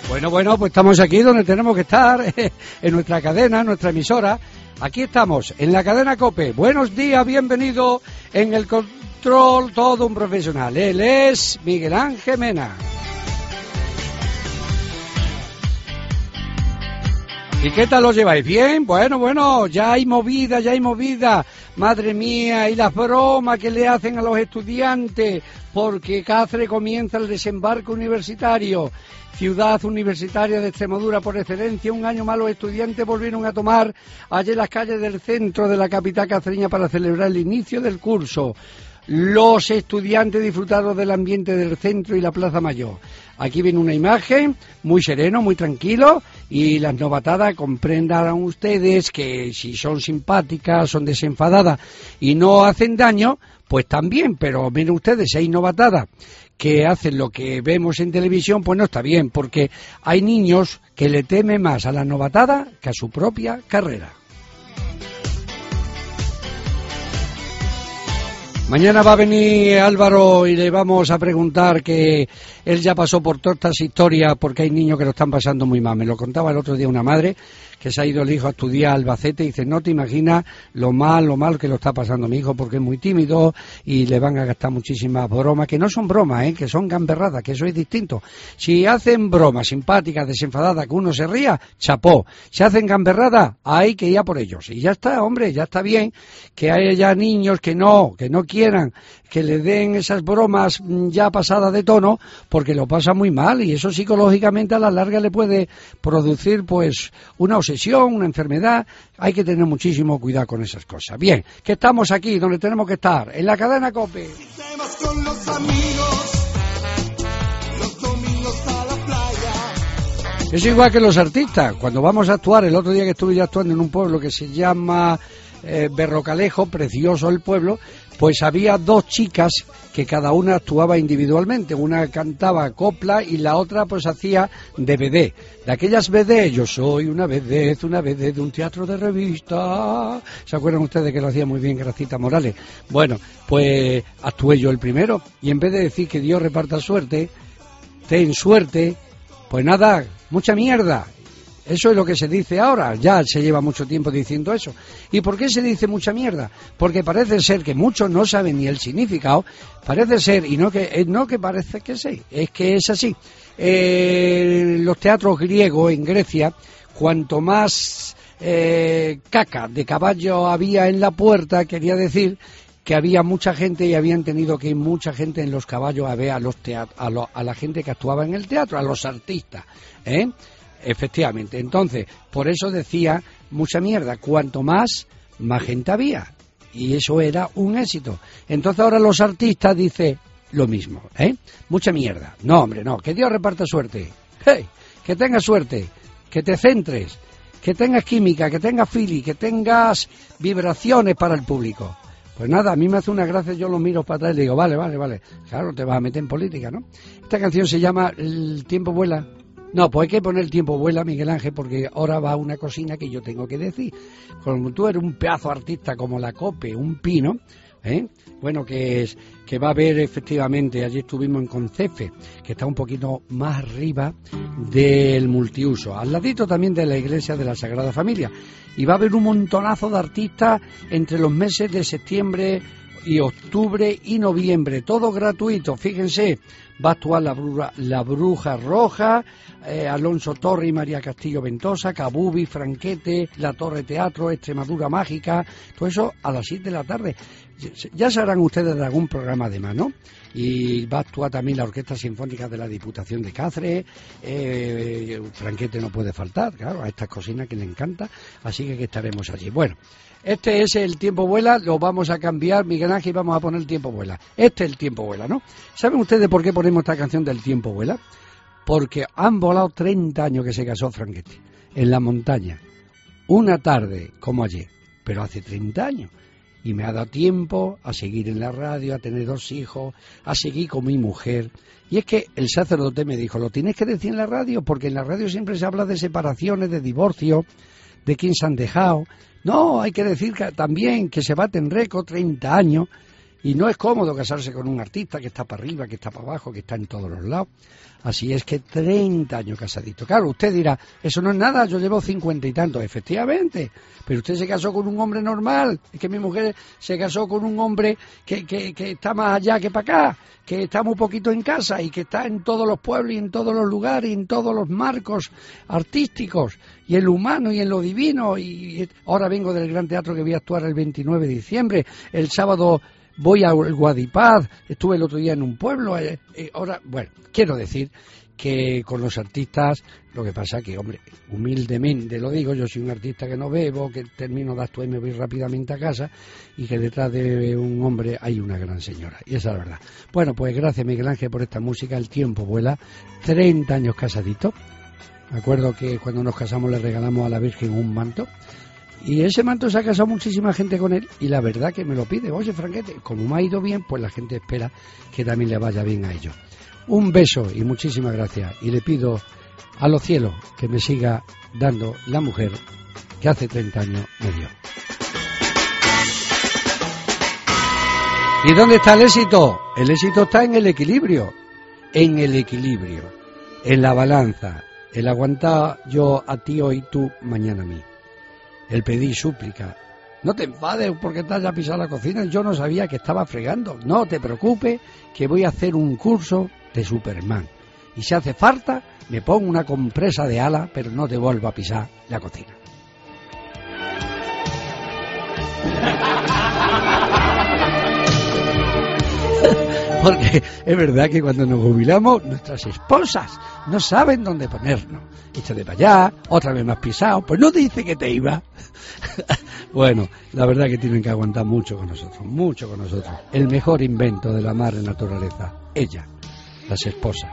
Bueno, pues estamos aquí donde tenemos que estar, en nuestra cadena, nuestra emisora. Aquí estamos, en la cadena COPE. Buenos días, bienvenido en el control, todo un profesional. Él es Miguel Ángel Mena. ¿Y qué tal os lleváis? ¿Bien? Bueno, ya hay movida. Madre mía, y las bromas que le hacen a los estudiantes, porque Cáceres comienza el desembarco universitario. Ciudad universitaria de Extremadura por excelencia, un año más los estudiantes volvieron a tomar ayer las calles del centro de la capital cacereña para celebrar el inicio del curso. Los estudiantes disfrutaron del ambiente del centro y la Plaza Mayor. Aquí viene una imagen, muy sereno, muy tranquilo, y las novatadas, comprendan ustedes que si son simpáticas, son desenfadadas y no hacen daño, pues también, pero miren ustedes, si hay novatadas que hacen lo que vemos en televisión, pues no está bien, porque hay niños que le temen más a las novatadas que a su propia carrera. Mañana va a venir Álvaro y le vamos a preguntar, que él ya pasó por todas estas historias, porque hay niños que lo están pasando muy mal. Me lo contaba el otro día una madre que se ha ido el hijo a estudiar a Albacete y dice, no te imaginas lo mal que lo está pasando mi hijo, porque es muy tímido y le van a gastar muchísimas bromas, que no son bromas, que son gamberradas, que eso es distinto. Si hacen bromas simpáticas, desenfadadas, que uno se ría, chapó. Si hacen gamberradas, hay que ir a por ellos. Y ya está, hombre, ya está bien que haya niños que no quieran que le den esas bromas ya pasadas de tono, porque lo pasa muy mal, y eso psicológicamente a la larga le puede producir pues una obsesión, una enfermedad. Hay que tener muchísimo cuidado con esas cosas. Bien, que estamos aquí donde tenemos que estar, en la cadena COPE. Con los amigos, los domingos a la playa. Es igual que los artistas. Cuando vamos a actuar, el otro día que estuve yo actuando en un pueblo que se llama Berrocalejo, precioso el pueblo, pues había dos chicas que cada una actuaba individualmente. Una cantaba copla y la otra pues hacía de vedette. De aquellas vedette, yo soy una vedette de un teatro de revista. ¿Se acuerdan ustedes que lo hacía muy bien Gracita Morales? Bueno, pues actué yo el primero, y en vez de decir que Dios reparta suerte, ten suerte, pues nada, mucha mierda. Eso es lo que se dice ahora, ya se lleva mucho tiempo diciendo eso. ¿Y por qué se dice mucha mierda? Porque parece ser que muchos no saben ni el significado, parece ser, y no que parece que sí, es que es así. Los teatros griegos en Grecia, cuanto más caca de caballo había en la puerta, quería decir que había mucha gente y habían tenido que ir mucha gente en los caballos a ver a la gente que actuaba en el teatro, a los artistas, Efectivamente, entonces, por eso decía mucha mierda, cuanto más gente había, y eso era un éxito. Entonces ahora los artistas dicen lo mismo, mucha mierda, no hombre, no, que Dios reparta suerte, que tengas suerte, que te centres, que tengas química, que tengas feeling, que tengas vibraciones para el público. Pues nada, a mí me hace una gracia, yo lo miro para atrás y le digo, vale, claro, te vas a meter en política, ¿no? Esta canción se llama El tiempo vuela. No, pues hay que poner el tiempo vuela, Miguel Ángel, porque ahora va una cocina que yo tengo que decir. Como tú eres un pedazo artista como la COPE, un pino, bueno, que va a haber efectivamente, allí estuvimos en Concefe, que está un poquito más arriba del multiuso, al ladito también de la iglesia de la Sagrada Familia, y va a haber un montonazo de artistas entre los meses de septiembre y octubre y noviembre, todo gratuito. Fíjense, va a actuar la Bruja Roja, Alonso Torre y María Castillo Ventosa, Kabubi, Franquete, La Torre Teatro, Extremadura Mágica, todo eso a las 7 de la tarde. Ya sabrán ustedes de algún programa de más, ¿no? Y va a actuar también la Orquesta Sinfónica de la Diputación de Cáceres, Franquete no puede faltar, claro, a estas cocinas que le encanta, así que estaremos allí. Bueno, este es el tiempo vuela, lo vamos a cambiar, Miguel Ángel, y vamos a poner el tiempo vuela. Este es el tiempo vuela, ¿no? ¿Saben ustedes por qué ponemos esta canción del tiempo vuela? Porque han volado 30 años que se casó Franquete, en la montaña, una tarde como ayer, pero hace 30 años. Y me ha dado tiempo a seguir en la radio, a tener 2 hijos, a seguir con mi mujer. Y es que el sacerdote me dijo, lo tienes que decir en la radio, porque en la radio siempre se habla de separaciones, de divorcio, de quién se han dejado. No, hay que decir también que se baten récord 30 años. Y no es cómodo casarse con un artista que está para arriba, que está para abajo, que está en todos los lados. Así es que 30 años casadito. Claro, usted dirá, eso no es nada, yo llevo 50 y tantos. Efectivamente, pero usted se casó con un hombre normal. Es que mi mujer se casó con un hombre que está más allá que para acá, que está muy poquito en casa y que está en todos los pueblos y en todos los lugares y en todos los marcos artísticos y en lo humano y en lo divino. Y ahora vengo del Gran Teatro que voy a actuar el 29 de diciembre, el sábado voy al Guadipaz, estuve el otro día en un pueblo, ahora, bueno, quiero decir que con los artistas, lo que pasa que, hombre, humildemente lo digo, yo soy un artista que no bebo, que termino de actuar y me voy rápidamente a casa, y que detrás de un hombre hay una gran señora, y esa es la verdad. Bueno, pues gracias Miguel Ángel por esta música, el tiempo vuela, 30 años casadito, me acuerdo que cuando nos casamos le regalamos a la Virgen un manto, y ese manto se ha casado muchísima gente con él y la verdad que me lo pide. Oye, Franquete, como me ha ido bien, pues la gente espera que también le vaya bien a ellos. Un beso y muchísimas gracias. Y le pido a los cielos que me siga dando la mujer que hace 30 años me dio. ¿Y dónde está el éxito? El éxito está en el equilibrio. En el equilibrio. En la balanza. El aguantar yo a ti hoy, tú mañana a mí. El pedir súplica. No te enfades porque te haya pisado la cocina, yo no sabía que estaba fregando. No te preocupes, que voy a hacer un curso de Superman. Y si hace falta, me pongo una compresa de ala, pero no te vuelvo a pisar la cocina. Porque es verdad que cuando nos jubilamos, nuestras esposas no saben dónde ponernos. Échate para allá, otra vez me has pisado, pues no te dice que te iba. Bueno, la verdad que tienen que aguantar mucho con nosotros, mucho con nosotros. El mejor invento de la madre naturaleza, ella, las esposas.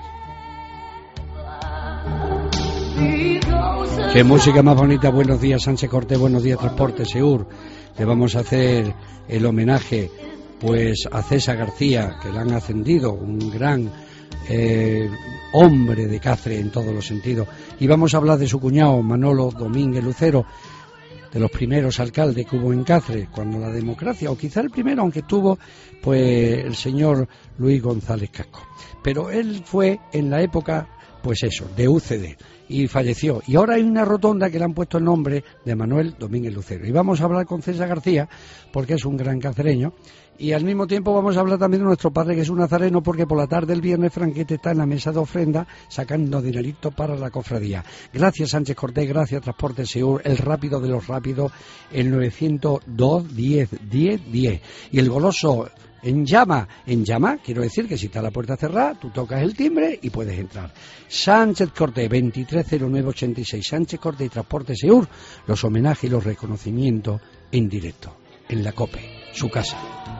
Qué música más bonita. Buenos días Sánchez Cortés, buenos días Transporte Seur. Le vamos a hacer el homenaje pues a César García, que le han ascendido, un gran hombre de Cáceres en todos los sentidos. Y vamos a hablar de su cuñado Manolo Domínguez Lucero, de los primeros alcaldes que hubo en Cáceres, cuando la democracia, o quizá el primero, aunque tuvo pues el señor Luis González Casco. Pero él fue en la época, pues eso, de UCD, y falleció. Y ahora hay una rotonda que le han puesto el nombre de Manuel Domínguez Lucero. Y vamos a hablar con César García, porque es un gran cacereño. Y al mismo tiempo vamos a hablar también de nuestro padre, que es un nazareno, porque por la tarde del viernes Franquete está en la mesa de ofrenda sacando dinerito para la cofradía. Gracias Sánchez Cortés, gracias Transporte Seur, el rápido de los rápidos, el 902 10 10 10. Y el goloso en llama, quiero decir que si está la puerta cerrada, tú tocas el timbre y puedes entrar. Sánchez Cortés, 230986, Sánchez Cortés y Transporte Seur, los homenajes y los reconocimientos en directo, en la COPE, su casa.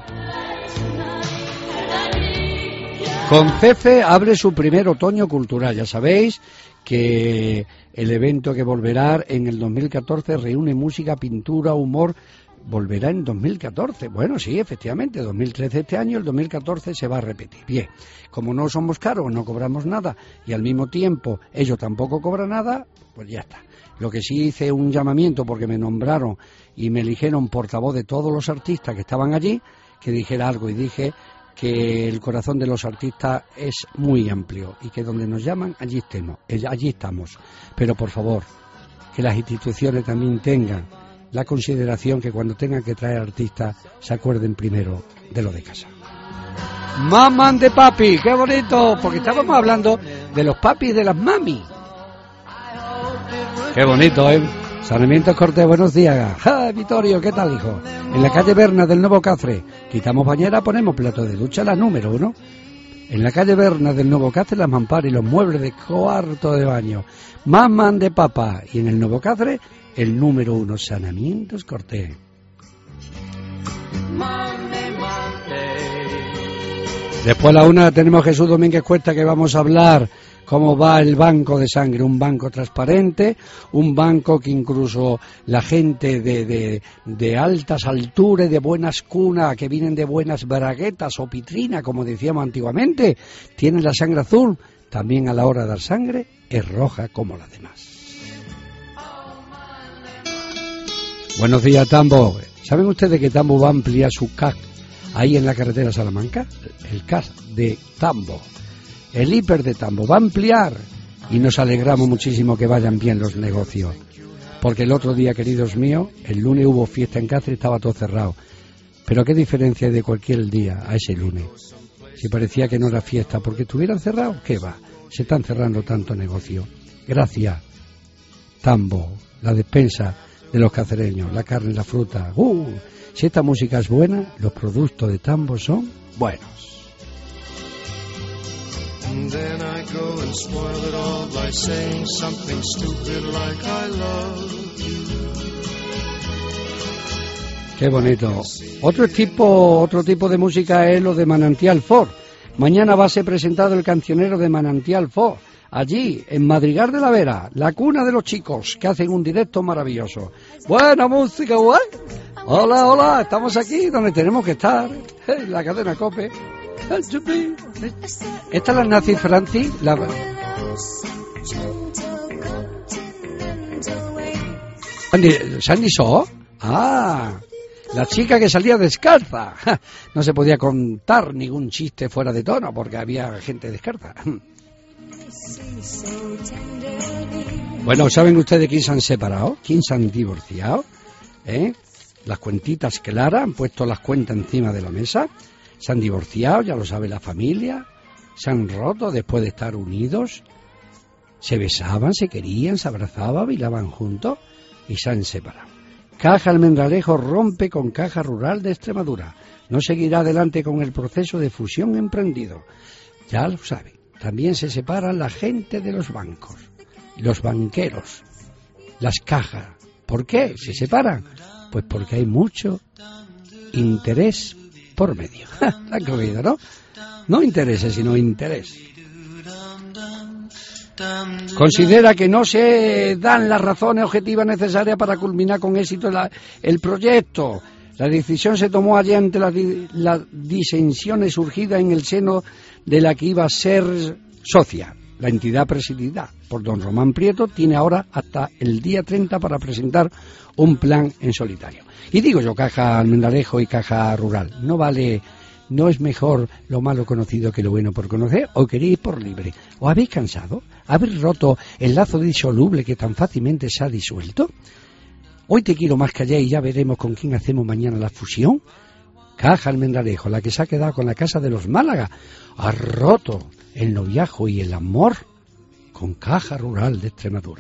Con CEFE abre su primer otoño cultural. Ya sabéis que el evento que volverá en el 2014 reúne música, pintura, humor. Volverá en 2014. Bueno, sí, efectivamente, 2013 este año, el 2014 se va a repetir. Bien, como no somos caros, no cobramos nada y al mismo tiempo ellos tampoco cobran nada, pues ya está. Lo que sí hice un llamamiento porque me nombraron y me eligieron portavoz de todos los artistas que estaban allí, que dijera algo, y dije que el corazón de los artistas es muy amplio y que donde nos llaman, allí estamos. Pero por favor, que las instituciones también tengan la consideración que cuando tengan que traer artistas se acuerden primero de lo de casa. Mamán de papi, qué bonito, porque estábamos hablando de los papis y de las mami. Qué bonito, ¿eh? Sarmiento Cortés, buenos días. ¡Ja, Vittorio! ¿Qué tal, hijo? En la calle Berna del Nuevo Cáceres, quitamos bañera, ponemos plato de ducha, la número 1. En la calle Berna del Nuevo Cáceres, las mamparas y los muebles de cuarto de baño. Mamán de papa. Y en el Nuevo Cáceres, el número 1, Sarmiento Cortés. Después a la 1 tenemos Jesús Domínguez Cuesta, que vamos a hablar cómo va el banco de sangre, un banco transparente, un banco que incluso la gente de altas alturas, de buenas cunas, que vienen de buenas braguetas o pitrina, como decíamos antiguamente, tienen la sangre azul, también a la hora de dar sangre es roja como las demás. Buenos días, Tambo. ¿Saben ustedes que Tambo va a ampliar su CAC ahí en la carretera Salamanca, el CAS de Tambo, el hiper de Tambo, va a ampliar y nos alegramos muchísimo que vayan bien los negocios. Porque el otro día, queridos míos, el lunes hubo fiesta en Cáceres, estaba todo cerrado. Pero qué diferencia hay de cualquier día a ese lunes. Si parecía que no era fiesta, porque estuvieran cerrados, ¿qué va? Se están cerrando tantos negocios. Gracias, Tambo, la despensa de los cacereños, la carne, la fruta. Si esta música es buena, los productos de Tambo son buenos. And then I go and spoil it all by saying something stupid like I love you. Qué bonito. Otro tipo de música es lo de Manantial Ford. Mañana va a ser presentado el cancionero de Manantial Ford, allí, en Madrigal de la Vera, la cuna de los chicos, que hacen un directo maravilloso. Buena música, guay. Hola, hola, estamos aquí donde tenemos que estar, en la cadena COPE. Esta es la Nancy Francis, Sandy Shaw. La chica que salía descalza. No se podía contar ningún chiste fuera de tono porque había gente descalza. Bueno, ¿saben ustedes quién se han separado? ¿Quién se han divorciado? Las cuentitas claras, han puesto las cuentas encima de la mesa. Se han divorciado, ya lo sabe la familia. Se han roto después de estar unidos. Se besaban, se querían, se abrazaban, bailaban juntos y se han separado. Caja Almendralejo rompe con Caja Rural de Extremadura. No seguirá adelante con el proceso de fusión emprendido. Ya lo sabe. También se separan la gente de los bancos, los banqueros, las cajas. ¿Por qué se separan? Pues porque hay mucho interés por medio. La han cogido, ¿no? No intereses, sino interés. Considera que no se dan las razones objetivas necesarias para culminar con éxito el proyecto. La decisión se tomó allí ante las disensiones surgidas en el seno de la que iba a ser socia. La entidad presidida por don Román Prieto tiene ahora hasta el día 30 para presentar un plan en solitario. Y digo yo, Caja Almendralejo y Caja Rural, ¿no es mejor lo malo conocido que lo bueno por conocer? ¿O queréis ir por libre? ¿O habéis cansado? ¿Habéis roto el lazo disoluble que tan fácilmente se ha disuelto? Hoy te quiero más que ayer y ya veremos con quién hacemos mañana la fusión. Caja Almendralejo, la que se ha quedado con la casa de los Málaga, ha roto el noviazgo y el amor con Caja Rural de Extremadura.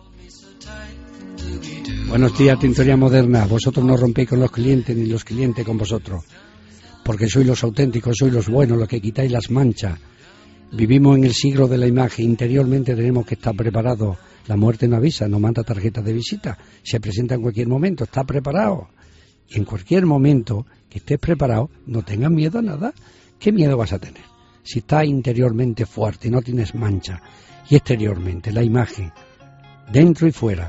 Buenos días, Tintoría Moderna. Vosotros no rompéis con los clientes ni los clientes con vosotros, porque sois los auténticos, sois los buenos, los que quitáis las manchas. Vivimos en el siglo de la imagen. Interiormente tenemos que estar preparados. La muerte no avisa, no manda tarjeta de visita, se presenta en cualquier momento, está preparado. Y en cualquier momento que estés preparado, no tengas miedo a nada. ¿Qué miedo vas a tener? Si estás interiormente fuerte, no tienes mancha, y exteriormente, la imagen, dentro y fuera.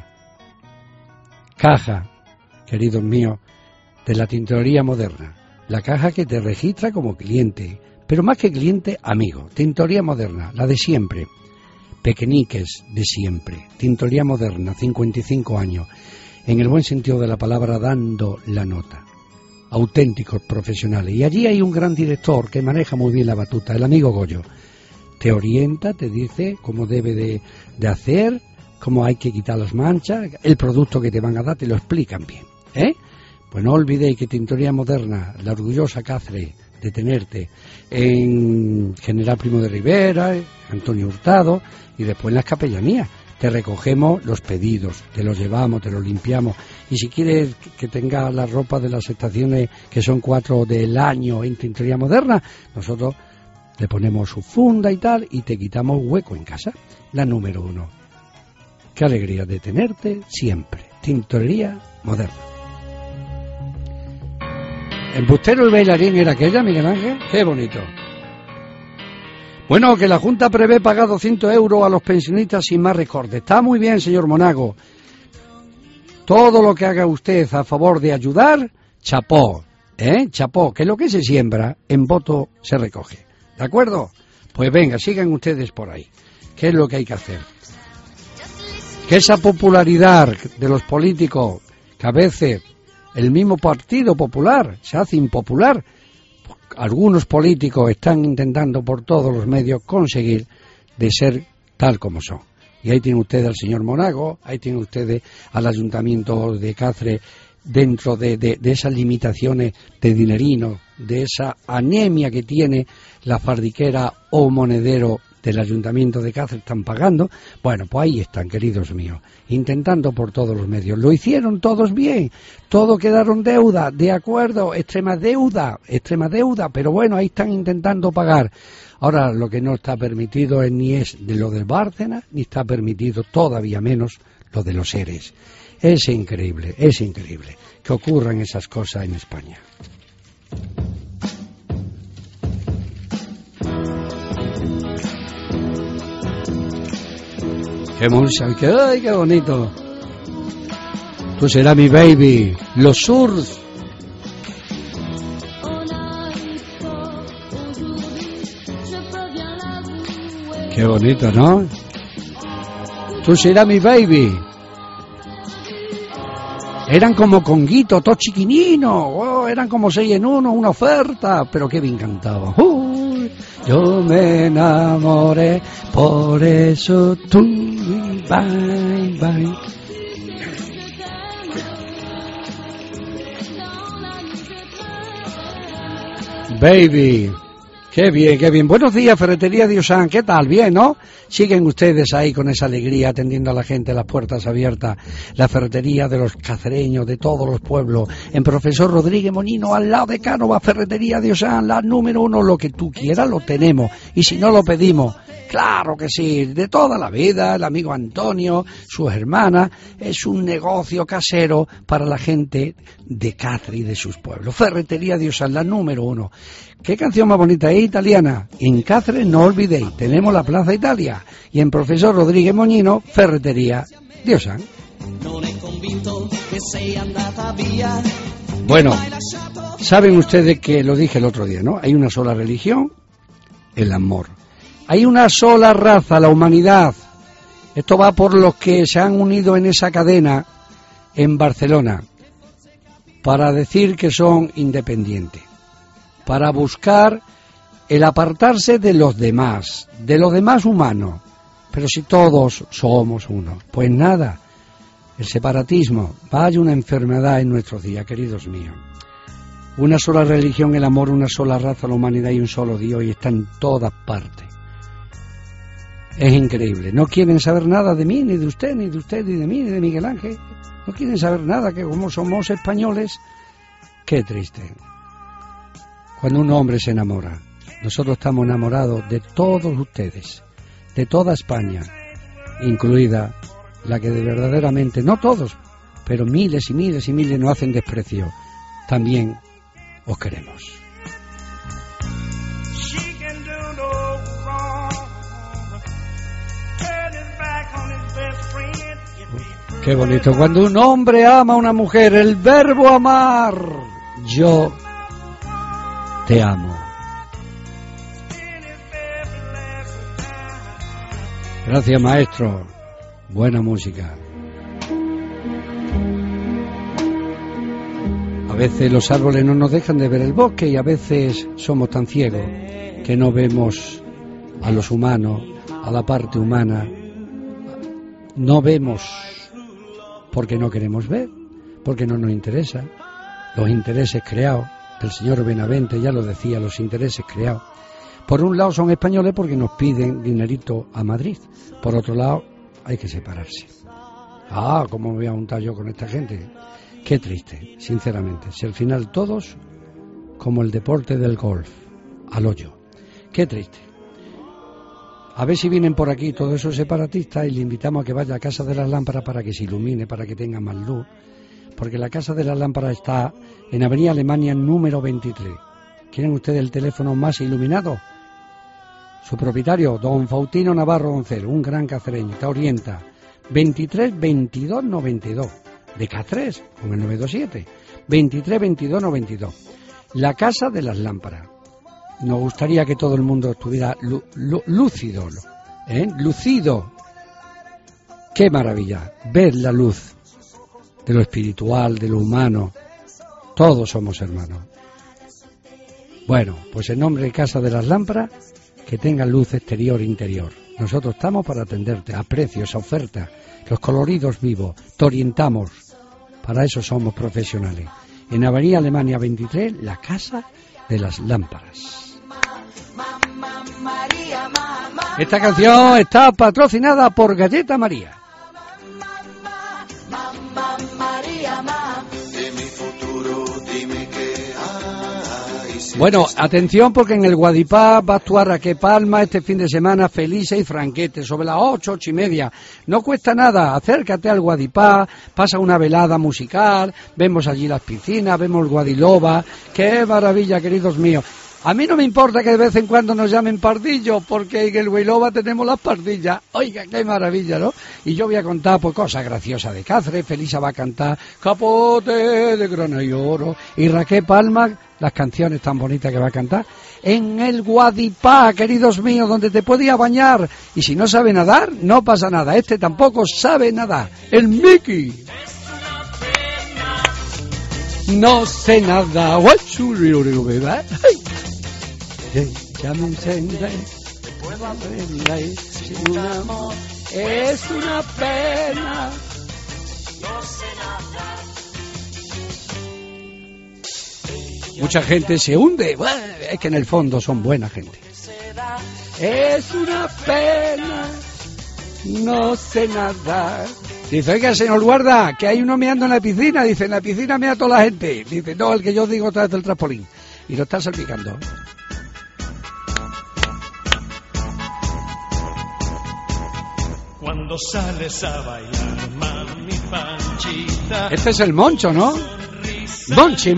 Caja, queridos míos, de la Tintorería Moderna. La caja que te registra como cliente, pero más que cliente, amigo. Tintorería Moderna, la de siempre. Pequeñiques de siempre. Tintorería Moderna, 55 años. En el buen sentido de la palabra, dando la nota. Auténticos profesionales. Y allí hay un gran director que maneja muy bien la batuta, el amigo Goyo. Te orienta, te dice cómo debe de hacer, cómo hay que quitar las manchas, el producto que te van a dar, te lo explican bien. Pues no olvidéis que Tintorería Moderna, la orgullosa Cáceres de tenerte en General Primo de Rivera, Antonio Hurtado y después en las capellanías. Te recogemos los pedidos, te los llevamos, te los limpiamos. Y si quieres que tengas la ropa de las estaciones, que son 4 del año en Tintorería Moderna, nosotros le ponemos su funda y tal, y te quitamos hueco en casa. La número 1. Qué alegría de tenerte siempre. Tintorería Moderna. ¿Embustero el bailarín era aquella, Miguel Ángel? ¡Qué bonito! Bueno, que la Junta prevé pagar 200 euros a los pensionistas sin más recortes. Está muy bien, señor Monago. Todo lo que haga usted a favor de ayudar, chapó. Chapó, que lo que se siembra, en voto se recoge. ¿De acuerdo? Pues venga, sigan ustedes por ahí. ¿Qué es lo que hay que hacer? Que esa popularidad de los políticos, que a veces el mismo Partido Popular se hace impopular, algunos políticos están intentando por todos los medios conseguir de ser tal como son. Y ahí tienen ustedes al señor Monago, ahí tienen ustedes al Ayuntamiento de Cáceres, dentro de esas limitaciones de dinerino, de esa anemia que tiene la fardiquera o monedero del Ayuntamiento de Cáceres, están pagando. Bueno, pues ahí están, queridos míos, intentando por todos los medios. Lo hicieron todos bien, todos quedaron deuda, de acuerdo, extrema deuda, pero bueno, ahí están intentando pagar. Ahora, lo que no está permitido ni es de lo del Bárcenas, ni está permitido todavía menos lo de los seres. Es increíble que ocurran esas cosas en España. Qué música, ¡ay, qué bonito! Tú serás mi baby, los Surf. Qué bonito, ¿no? Tú serás mi baby. Eran como conguitos, todos chiquininos, eran como 6 en 1, una oferta, pero qué bien cantaba. Yo me enamoré, por eso tú, bye, bye. Baby. Qué bien, qué bien. Buenos días, Ferretería Diosán. ¿Qué tal? Bien, ¿no? Siguen ustedes ahí con esa alegría, atendiendo a la gente, las puertas abiertas. La ferretería de los cacereños, de todos los pueblos. En Profesor Rodríguez Moñino, al lado de Cánova, Ferretería Diosán, la número 1. Lo que tú quieras lo tenemos. Y si no lo pedimos, claro que sí. De toda la vida, el amigo Antonio, sus hermanas. Es un negocio casero para la gente de Cáceres y de sus pueblos. Ferretería Diosán, la número 1. ¿Qué canción más bonita es, italiana? En Cáceres, no olvidéis, tenemos la Plaza Italia. Y en Profesor Rodríguez Moñino, Ferretería Diosán. Bueno, saben ustedes que lo dije el otro día, ¿no? Hay una sola religión, el amor. Hay una sola raza, la humanidad. Esto va por los que se han unido en esa cadena en Barcelona para decir que son independientes, para buscar el apartarse de los demás humanos. Pero si todos somos uno, pues nada, el separatismo, vaya una enfermedad en nuestros días, queridos míos. Una sola religión, el amor, una sola raza, la humanidad y un solo Dios, y está en todas partes. Es increíble. No quieren saber nada de mí, ni de usted, ni de mí, ni de Miguel Ángel. No quieren saber nada, que como somos españoles, qué triste. Cuando un hombre se enamora, nosotros estamos enamorados de todos ustedes, de toda España, incluida la que de verdaderamente, no todos, pero miles y miles y miles nos hacen desprecio. También os queremos. Qué bonito, cuando un hombre ama a una mujer, el verbo amar, yo te amo. Gracias, maestro. Buena música. A veces los árboles no nos dejan de ver el bosque y a veces somos tan ciegos que no vemos a los humanos, a la parte humana. No vemos porque no queremos ver, porque no nos interesa. Los intereses creados, el señor Benavente ya lo decía, los intereses creados. Por un lado son españoles porque nos piden dinerito a Madrid. Por otro lado, hay que separarse. ¿Cómo me voy a juntar yo con esta gente? Qué triste, sinceramente. Si al final todos, como el deporte del golf, al hoyo. Qué triste. A ver si vienen por aquí todos esos separatistas y le invitamos a que vaya a Casa de las Lámparas para que se ilumine, para que tenga más luz. Porque la Casa de las Lámparas está en Avenida Alemania número 23. ¿Quieren ustedes el teléfono más iluminado? Su propietario, don Faustino Navarro Doncel, un gran cacereño, te orienta. 23 22 92. De Cáceres, con el 927. 23 22 92. La Casa de las Lámparas. Nos gustaría que todo el mundo estuviera lúcido, lucido. Qué maravilla, ver la luz de lo espiritual, de lo humano. Todos somos hermanos. Bueno, pues en nombre de Casa de las Lámparas, que tengan luz exterior e interior. Nosotros estamos para atenderte a precios, a oferta, los coloridos vivos, te orientamos. Para eso somos profesionales. En Avenida Alemania 23, la Casa de las Lámparas. Esta canción está patrocinada por Galleta María. Bueno, atención porque en el Guadipá va a actuar Raquel Palma este fin de semana, Felices y Franquete, sobre las 8:30. No cuesta nada, acércate al Guadipá, pasa una velada musical, vemos allí las piscinas, vemos el Guadiloba. ¡Qué maravilla, queridos míos! A mí no me importa que de vez en cuando nos llamen pardillos, porque en el Guadiloba tenemos las pardillas. Oiga, qué maravilla, ¿no? Y yo voy a contar pues cosas graciosas de Cáceres. Felisa va a cantar Capote de grana y oro, y Raquel Palma las canciones tan bonitas que va a cantar en el Guadipá, queridos míos, donde te puedes ir a bañar, y si no sabe nadar, no pasa nada. Este tampoco sabe nadar, el Mickey. No sé nada. Ya me encendé, puedo aprender sin un amor, es una pena. No sé nada. Mucha gente se hunde, bueno, es que en el fondo son buena gente. Es una pena, no sé nadar. Dice, oiga, señor guarda, que hay uno meando en la piscina. Dice, en la piscina mea toda la gente. Dice, no, el que yo digo otra vez del trampolín. Y lo está salpicando. Cuando sales a bailar, mami Panchita. Este es el Moncho, ¿no? Monchi.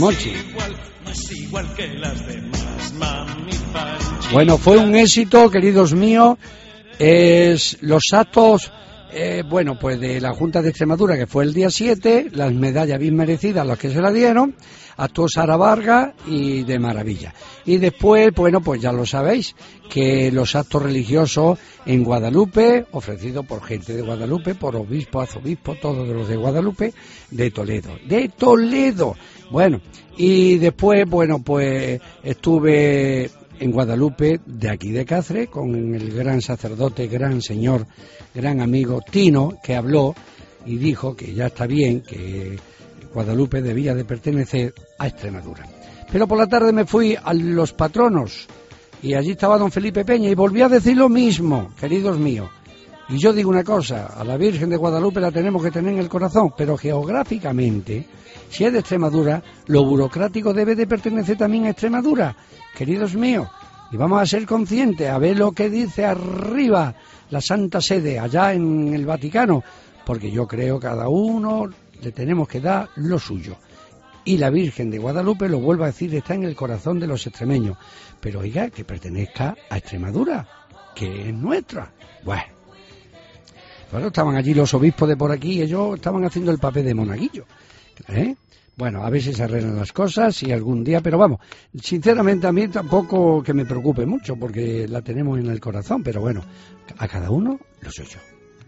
Igual que las demás, mami Panchita. Bueno, fue un éxito, queridos míos. Los actos, bueno, pues de la Junta de Extremadura, que fue el día 7, las medallas bien merecidas, las que se la dieron, actuó Sara Vargas y de maravilla. Y después, bueno, pues ya lo sabéis, que los actos religiosos en Guadalupe, ofrecidos por gente de Guadalupe, por obispo, arzobispo, todos los de Guadalupe, de Toledo. Bueno, y después, bueno, pues estuve en Guadalupe, de aquí de Cáceres, con el gran sacerdote, gran señor, gran amigo Tino, que habló y dijo que ya está bien, que Guadalupe debía de pertenecer a Extremadura. Pero por la tarde me fui a los patronos y allí estaba don Felipe Peña y volví a decir lo mismo, queridos míos. Y yo digo una cosa, a la Virgen de Guadalupe la tenemos que tener en el corazón, pero geográficamente, si es de Extremadura, lo burocrático debe de pertenecer también a Extremadura, queridos míos. Y vamos a ser conscientes, a ver lo que dice arriba la Santa Sede, allá en el Vaticano, porque yo creo que cada uno le tenemos que dar lo suyo. Y la Virgen de Guadalupe, lo vuelvo a decir, está en el corazón de los extremeños. Pero oiga, que pertenezca a Extremadura, que es nuestra. Bueno, estaban allí los obispos de por aquí y ellos estaban haciendo el papel de monaguillo. Bueno, a ver si se arreglan las cosas y algún día, pero vamos, sinceramente a mí tampoco que me preocupe mucho porque la tenemos en el corazón, pero bueno, a cada uno lo suyo.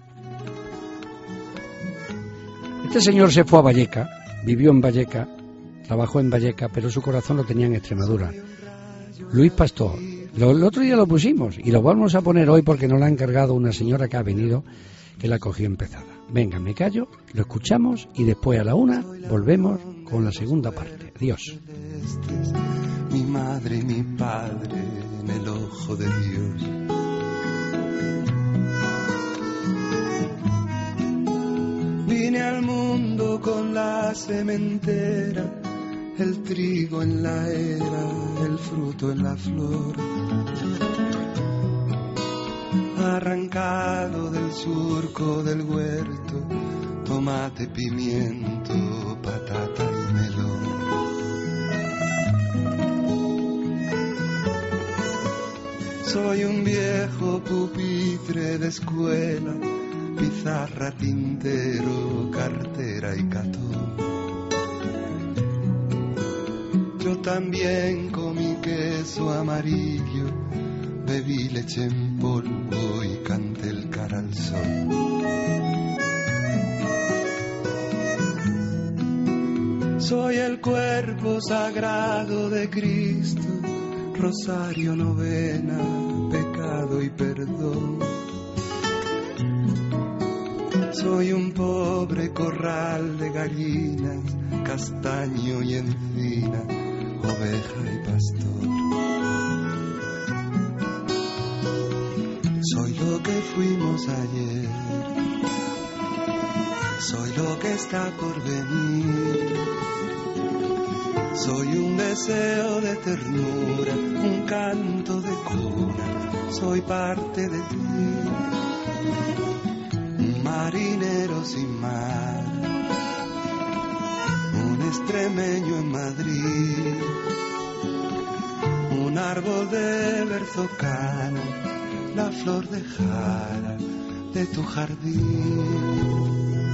Este señor se fue a Valleca, vivió en Valleca, trabajó en Valleca, pero su corazón lo tenía en Extremadura. Luis Pastor, el otro día lo pusimos y lo vamos a poner hoy porque nos lo ha encargado una señora que ha venido, que la cogió empezada. Venga, me callo, lo escuchamos y después a la 1 volvemos con la segunda parte. Adiós. Mi madre y mi padre en el ojo de Dios. Vine al mundo con la sementera, el trigo en la era, el fruto en la flor. Arrancado del surco del huerto, tomate, pimiento, patata y melón. Soy un viejo pupitre de escuela, pizarra, tintero, cartera y catón. Yo también comí queso amarillo, bebí leche en polvo y canté el cara al sol. Soy el cuerpo sagrado de Cristo, rosario, novena, pecado y perdón. Soy un pobre corral de gallinas, castaño y encina, oveja y pastor. Soy lo que fuimos ayer, soy lo que está por venir. Soy un deseo de ternura, un canto de cuna, soy parte de ti. Un marinero sin mar, un extremeño en Madrid, un árbol de berzocana, la flor de jara de tu jardín.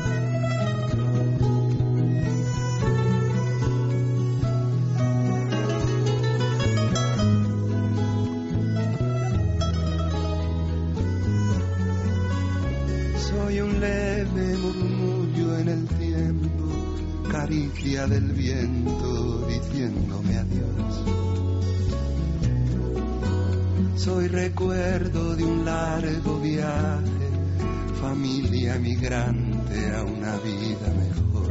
Soy un leve murmullo en el tiempo, caricia del viento diciéndome adiós. Soy recuerdo de un largo viaje, familia migrante a una vida mejor.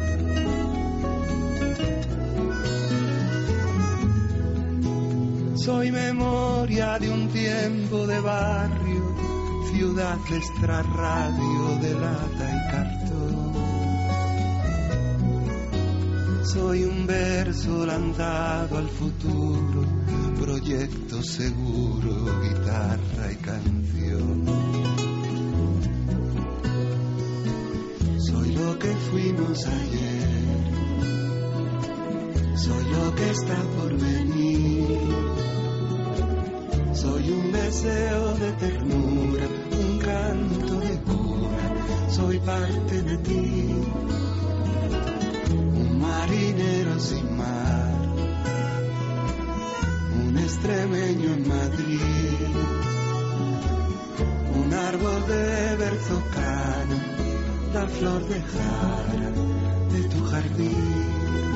Soy memoria de un tiempo de barrio, ciudad de extrarradio de lata y cartón. Soy un verso lanzado al futuro, proyecto seguro, guitarra y canción. Soy lo que fuimos ayer, soy lo que está por venir. Soy un deseo de ternura, un canto de cuna, soy parte de ti. Un marinero sin mar, un extremeño en Madrid, un árbol de berzocana, la flor de jara de tu jardín.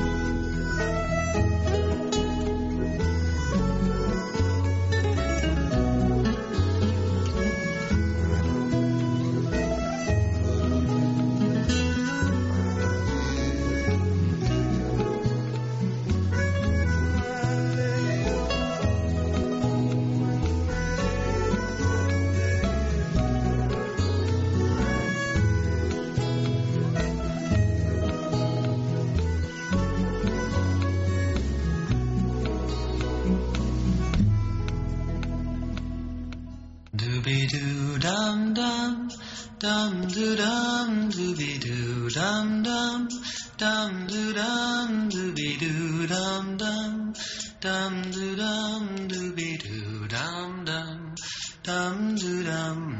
Dum doo dum dooby doo dum dum doo dum dooby doo dum dum doo dum dooby doo dum dum doo dum